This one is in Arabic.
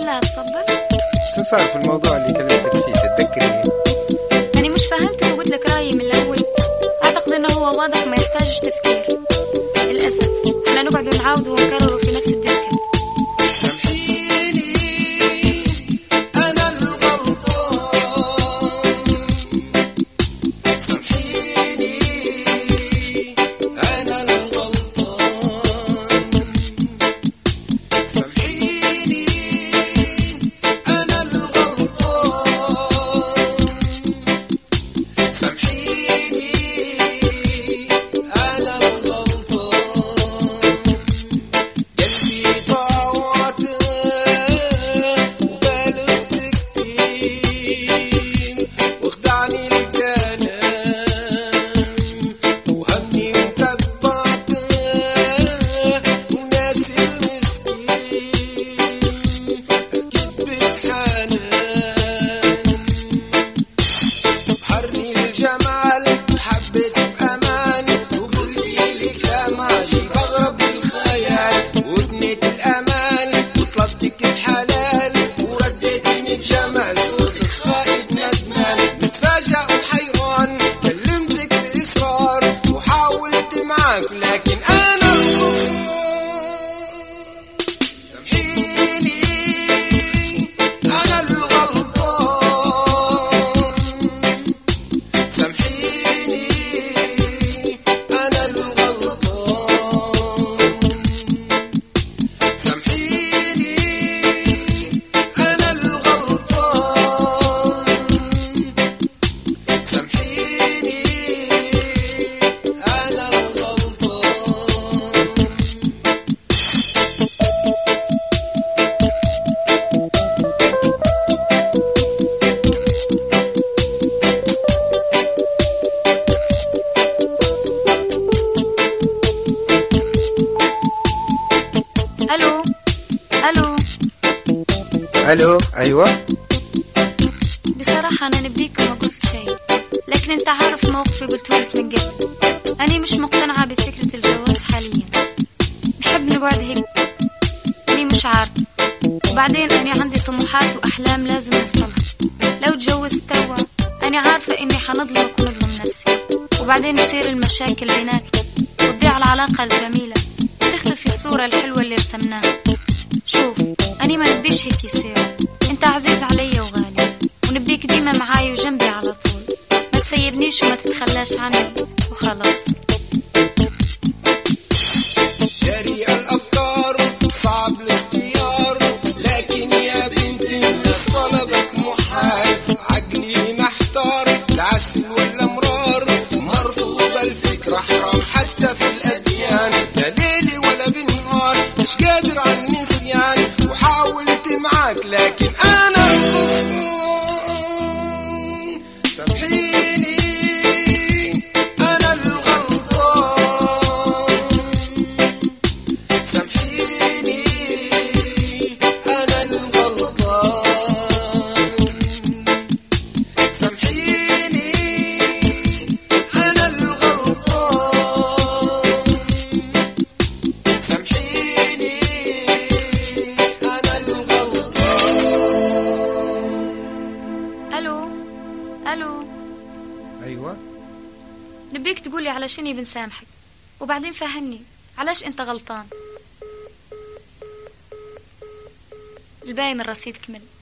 لا تفضل. شو صار في الموضوع اللي كلمتك فيه؟ تتذكري؟ أنا مش فهمت وقلت لك رأيي من الأول. أعتقد أنه هو واضح ما يحتاجش تفكير. للأسف احنا نقعد نعاود ونكرر في نفس الديسك. الو. ايوه بصراحة انا نبيك وما قلت شيء، لكن انت عارف موقفي قلتهولك من قبل. انا مش مقتنعة بفكرة الجواز حاليا. نحب نقعد هيك، انا مش عارف. وبعدين انا عندي طموحات واحلام لازم اوصلها. لو تجوزت توا انا عارفة اني حنظلمك ونظلم نفسي، وبعدين تصير المشاكل بيناتنا وتضيع العلاقة الجميلة، تختفي الصورة الحلوة اللي رسمناها. شوف أنا ما نبيش هيك يصير. أنت عزيز علي وغالي، ونبيك ديما معاي وجنبي على طول. ما تسيبنيش وما تتخلاش عني وخلاص. جري الأفكار صعب الاختيار، لكن يا بنتي الناس طلبك محال. عقلي محتار، العسل ولا مرار، مرفوضة الفكرة حرام حتى في الأديان. لا ليلي ولا بالنهار، مش قادر على النسيان، وحاولت معاك لكن أنا الخصم. سامحيني أنا الغلطان، سامحيني أنا الغلطان، سامحيني أنا الغلطان، سامحيني أنا الغلطان. ألو. ايوه نبيك تقولي علشان بنسامحك، وبعدين فهمني علاش انت غلطان. الباين الرصيد كمل.